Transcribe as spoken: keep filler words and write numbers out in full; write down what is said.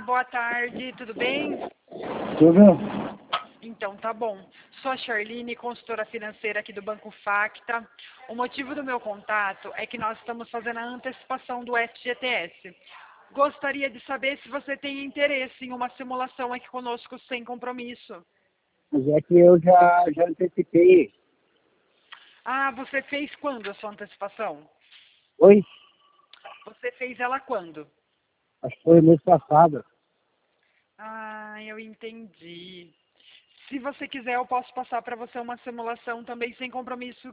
boa tarde, tudo bem? Tudo? Então, tá bom. Sou a Charline, consultora financeira aqui do Banco Facta. O motivo do meu contato é que nós estamos fazendo a antecipação do F G T S. Gostaria de saber se você tem interesse em uma simulação aqui conosco sem compromisso. Mas é que eu já, já antecipei. Ah, você fez quando a sua antecipação? Oi? Você fez ela quando? Acho que foi mês passado. Ah, eu entendi. Se você quiser, eu posso passar para você uma simulação também sem compromisso